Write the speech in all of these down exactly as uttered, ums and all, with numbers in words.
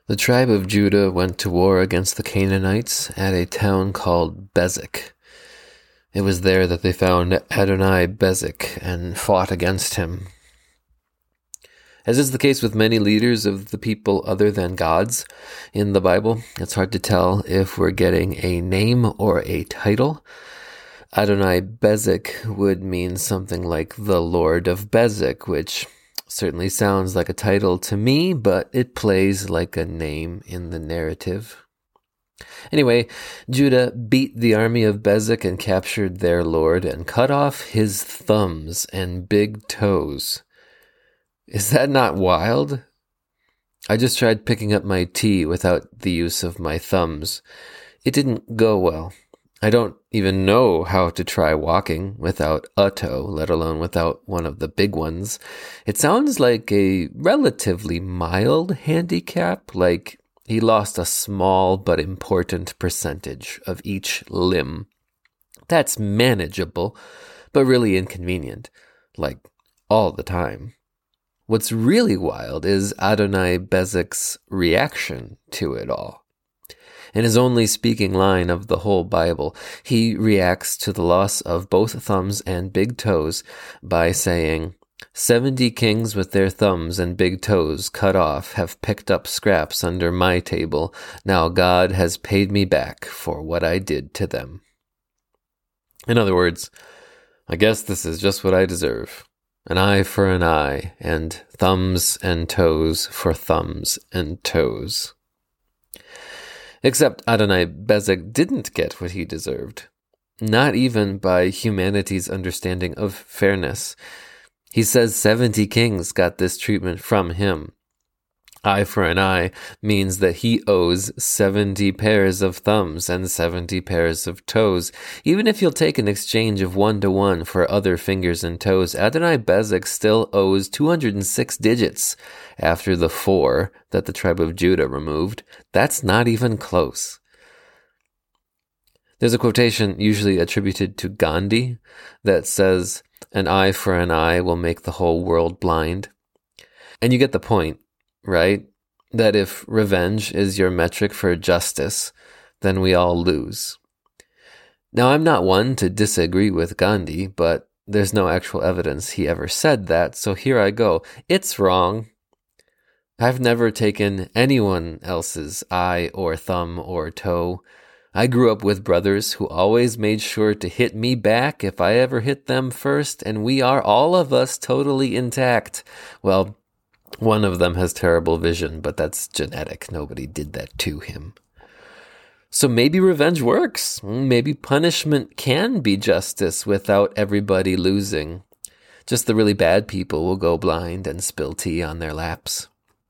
The tribe of Judah went to war against the Canaanites at a town called Bezek. It was there that they found Adoni-Bezek and fought against him. As is the case with many leaders of the people other than God's in the Bible, it's hard to tell if we're getting a name or a title. Adoni-Bezek would mean something like the Lord of Bezek, which certainly sounds like a title to me, but it plays like a name in the narrative. Anyway, Judah beat the army of Bezek and captured their lord and cut off his thumbs and big toes. Is that not wild? I just tried picking up my tea without the use of my thumbs. It didn't go well. I don't even know how to try walking without a toe, let alone without one of the big ones. It sounds like a relatively mild handicap, like he lost a small but important percentage of each limb. That's manageable, but really inconvenient, like all the time. What's really wild is Adoni-Bezek's reaction to it all. In his only speaking line of the whole Bible, he reacts to the loss of both thumbs and big toes by saying, Seventy kings with their thumbs and big toes cut off have picked up scraps under my table. Now God has paid me back for what I did to them. In other words, I guess this is just what I deserve. An eye for an eye, and thumbs and toes for thumbs and toes. Except Adoni-Bezek didn't get what he deserved. Not even by humanity's understanding of fairness. He says seventy kings got this treatment from him. Eye for an eye means that he owes seventy pairs of thumbs and seventy pairs of toes. Even if you'll take an exchange of one to one for other fingers and toes, Adoni-Bezek still owes two hundred six digits after the four that the tribe of Judah removed. That's not even close. There's a quotation usually attributed to Gandhi that says, an eye for an eye will make the whole world blind. And you get the point, right? That if revenge is your metric for justice, then we all lose. Now, I'm not one to disagree with Gandhi, but there's no actual evidence he ever said that, so here I go. It's wrong. I've never taken anyone else's eye or thumb or toe. I grew up with brothers who always made sure to hit me back if I ever hit them first, and we are, all of us, totally intact. Well, one of them has terrible vision, but that's genetic. Nobody did that to him. So maybe revenge works. Maybe punishment can be justice without everybody losing. Just the really bad people will go blind and spill tea on their laps.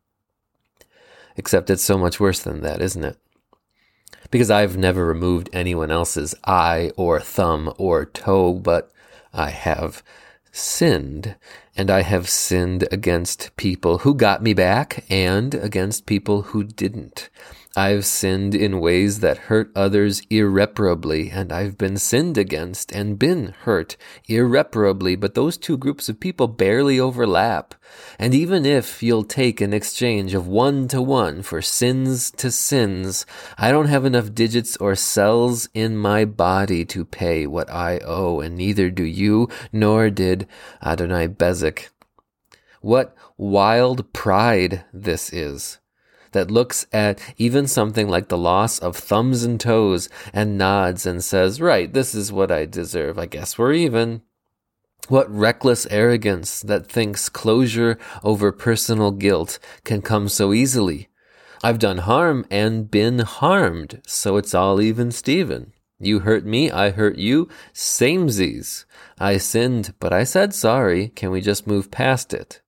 Except it's so much worse than that, isn't it? Because I've never removed anyone else's eye or thumb or toe, but I have sinned. And I have sinned against people who got me back and against people who didn't. I've sinned in ways that hurt others irreparably, and I've been sinned against and been hurt irreparably, but those two groups of people barely overlap. And even if you'll take an exchange of one to one for sins to sins, I don't have enough digits or cells in my body to pay what I owe, and neither do you, nor did Adoni-Bezek. What wild pride this is, that looks at even something like the loss of thumbs and toes and nods and says, right, this is what I deserve. I guess we're even. What reckless arrogance that thinks closure over personal guilt can come so easily. I've done harm and been harmed, so it's all even Steven. You hurt me, I hurt you, samesies. I sinned, but I said sorry. Can we just move past it?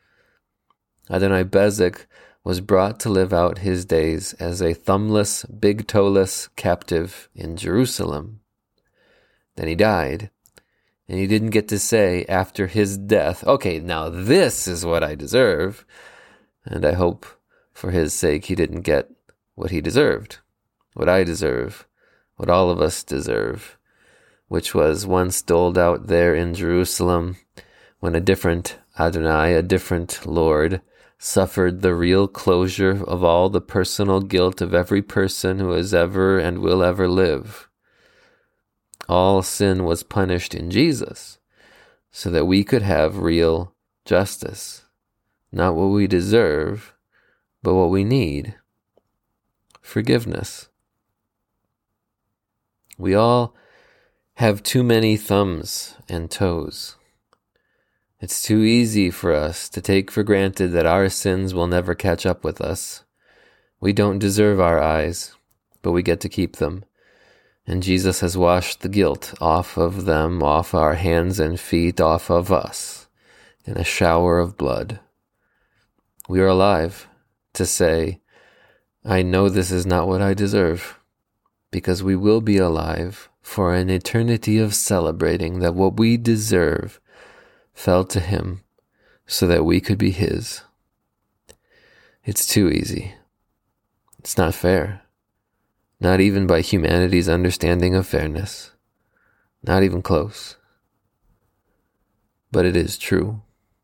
Adoni-Bezek was brought to live out his days as a thumbless, big-toeless captive in Jerusalem. Then he died, and he didn't get to say after his death, okay, now this is what I deserve. And I hope for his sake he didn't get what he deserved, what I deserve, what all of us deserve, which was once doled out there in Jerusalem when a different Adonai, a different Lord, suffered the real closure of all the personal guilt of every person who has ever and will ever live. All sin was punished in Jesus so that we could have real justice. Not what we deserve, but what we need. Forgiveness. We all have too many thumbs and toes. It's too easy for us to take for granted that our sins will never catch up with us. We don't deserve our eyes, but we get to keep them. And Jesus has washed the guilt off of them, off our hands and feet, off of us, in a shower of blood. We are alive to say, I know this is not what I deserve, because we will be alive for an eternity of celebrating that what we deserve fell to him so that we could be his. It's too easy. It's not fair. Not even by humanity's understanding of fairness. Not even close. But it is true.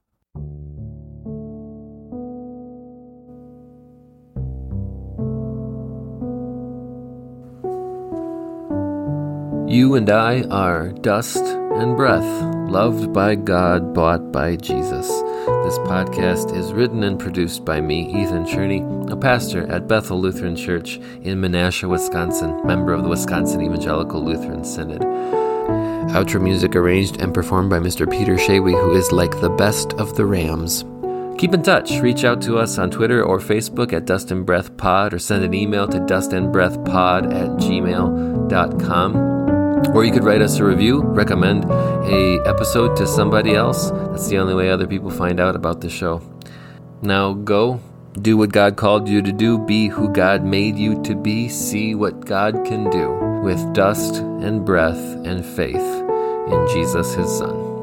You and I are dust and breath, loved by God, bought by Jesus. This podcast is written and produced by me, Ethan Cherney, a pastor at Bethel Lutheran Church in Menasha, Wisconsin, member of the Wisconsin Evangelical Lutheran Synod. Outro music arranged and performed by Mister Peter Shawy, who is like the best of the Rams. Keep in touch. Reach out to us on Twitter or Facebook at Dust and Breath Pod, or send an email to dustandbreathpod at gmail dot com. Or you could write us a review, recommend a episode to somebody else. That's the only way other people find out about the show. Now go, do what God called you to do, be who God made you to be, see what God can do with dust and breath and faith in Jesus, his Son.